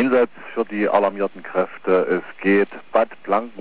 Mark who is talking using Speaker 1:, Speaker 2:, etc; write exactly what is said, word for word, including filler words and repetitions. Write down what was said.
Speaker 1: Einsatz für die alarmierten Kräfte. Es geht Bad Blanken.